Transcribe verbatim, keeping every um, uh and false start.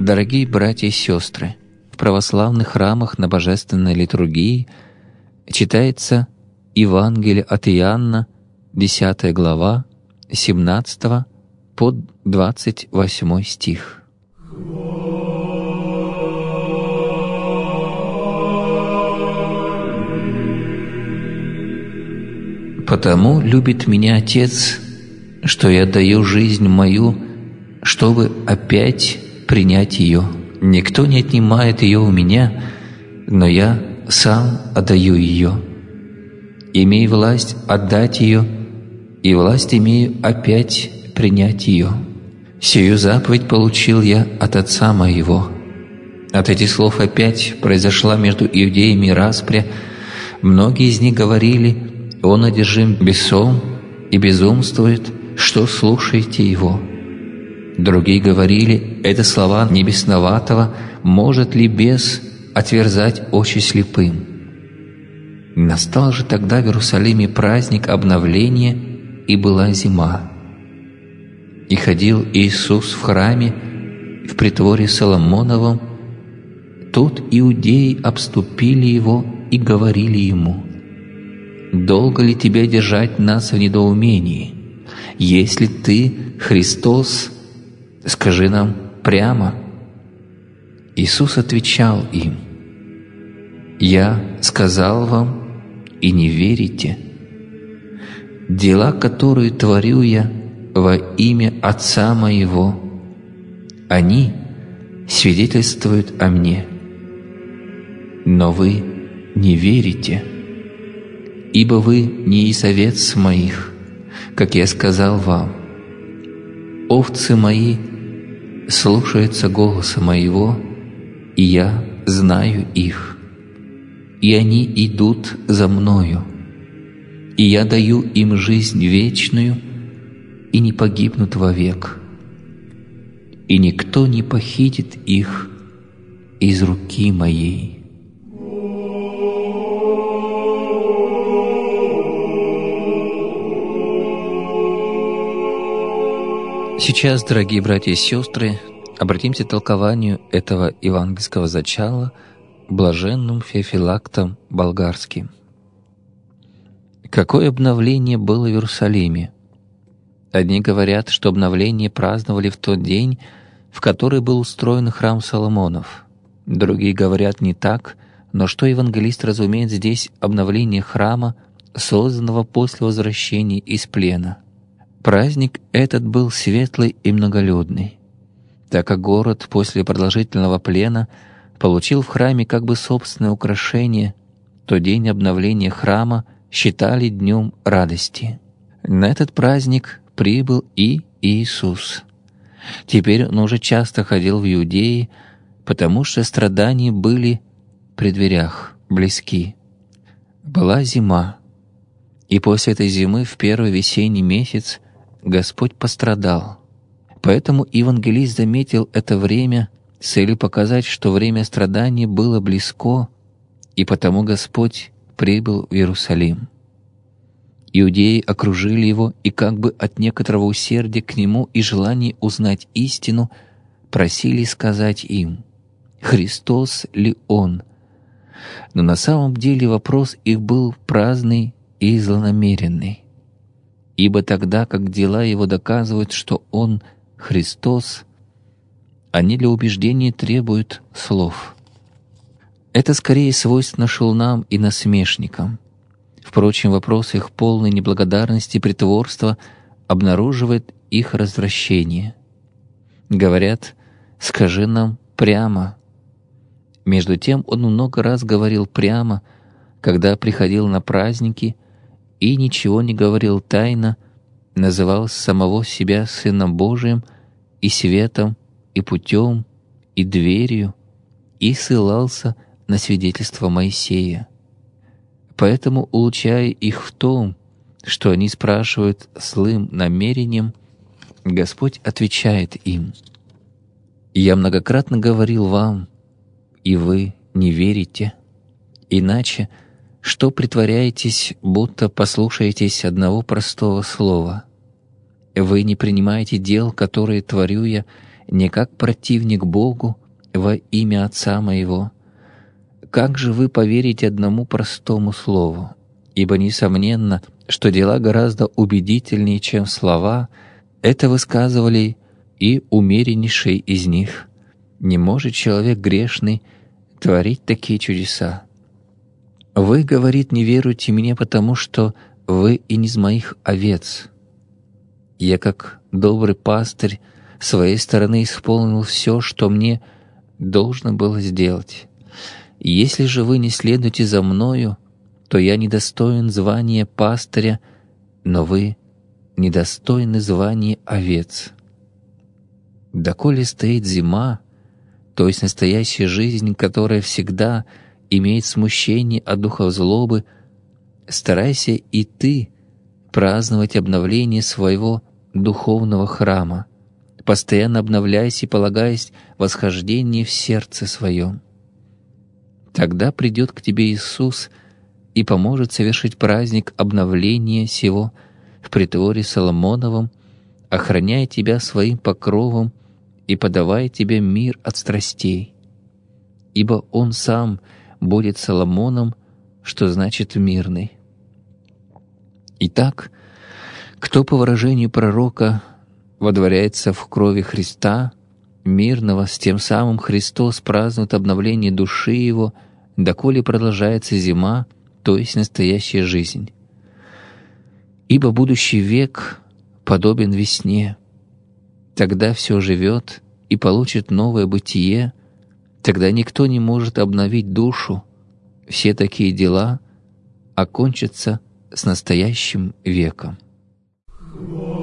Дорогие братья и сестры, в православных храмах на божественной литургии читается Евангелие от Иоанна, десятая глава, семнадцатого по двадцать восьмой стих. «Потому любит меня Отец, что я даю жизнь мою, чтобы опять принять ее. Никто не отнимает ее у меня, но я сам отдаю ее. Имею власть отдать ее, и власть имею опять принять ее. Сию заповедь получил я от Отца моего». От этих слов опять произошла между иудеями распря. Многие из них говорили: «Он одержим бесом и безумствует, что слушаете его». Другие говорили: «Это слова не бесноватого, может ли бес отверзать очи слепым?» Настал же тогда в Иерусалиме праздник обновления, и была зима. И ходил Иисус в храме, в притворе Соломоновом. Тут иудеи обступили его и говорили ему: «Долго ли тебе держать нас в недоумении? Если ты Христос, скажи нам прямо». Иисус отвечал им: «Я сказал вам, и не верите. Дела, которые творю я во имя Отца моего, они свидетельствуют о мне. Но вы не верите, ибо вы не из овец моих, как я сказал вам. Овцы мои слушаются голоса моего, и я знаю их, и они идут за мною, и я даю им жизнь вечную, и не погибнут вовек, и никто не похитит их из руки моей». Сейчас, дорогие братья и сестры, обратимся к толкованию этого евангельского зачала блаженным Феофилактом Болгарским. Какое обновление было в Иерусалиме? Одни говорят, что обновление праздновали в тот день, в который был устроен храм Соломонов. Другие говорят не так, но что евангелист разумеет здесь обновление храма, созданного после возвращения из плена. Праздник этот был светлый и многолюдный, так как город после продолжительного плена получил в храме как бы собственное украшение, то день обновления храма считали днем радости. На этот праздник прибыл и Иисус. Теперь он уже часто ходил в Иудеи, потому что страдания были при дверях, близки. Была зима, и после этой зимы в первый весенний месяц Господь пострадал. Поэтому евангелист заметил это время с целью показать, что время страданий было близко, и потому Господь прибыл в Иерусалим. Иудеи окружили его, и как бы от некоторого усердия к нему и желания узнать истину просили сказать им: «Христос ли Он?». Но на самом деле вопрос их был праздный и злонамеренный. Ибо тогда, как дела его доказывают, что Он Христос, они для убеждения требуют слов. Это скорее свойственно шелунам и насмешникам. Впрочем, вопрос их полной неблагодарности и притворства обнаруживает их развращение. Говорят: «Скажи нам прямо». Между тем он много раз говорил прямо, когда приходил на праздники, и ничего не говорил тайно, называл самого себя Сыном Божиим и светом, и путем, и дверью, и ссылался на свидетельство Моисея. Поэтому, улучшая их в том, что они спрашивают злым намерением, Господь отвечает им: «Я многократно говорил вам, и вы не верите. Иначе что притворяетесь, будто послушаетесь одного простого слова? Вы не принимаете дел, которые творю я, не как противник Богу, во имя Отца Моего. Как же вы поверите одному простому слову? Ибо несомненно, что дела гораздо убедительнее, чем слова. Это высказывали и умереннейший из них. Не может человек грешный творить такие чудеса. Вы, говорит, не веруете мне, потому что вы и не из моих овец. Я, как добрый пастырь, с своей стороны исполнил все, что мне должно было сделать. Если же вы не следуете за мною, то я недостоин звания пастыря, но вы недостойны звания овец. Доколе стоит зима, то есть настоящая жизнь, которая всегда имеет смущение от духов злобы, старайся и ты праздновать обновление своего духовного храма, постоянно обновляясь и полагаясь восхождение в сердце своем. Тогда придет к тебе Иисус и поможет совершить праздник обновления сего в притворе Соломоновом, охраняя тебя своим покровом и подавая тебе мир от страстей. Ибо Он сам будет Соломоном, что значит «мирный». Итак, кто по выражению пророка водворяется в крови Христа, мирного, с тем самым Христос празднует обновление души его, доколе продолжается зима, то есть настоящая жизнь. Ибо будущий век подобен весне. Тогда все живет и получит новое бытие, тогда никто не может обновить душу. Все такие дела окончатся с настоящим веком.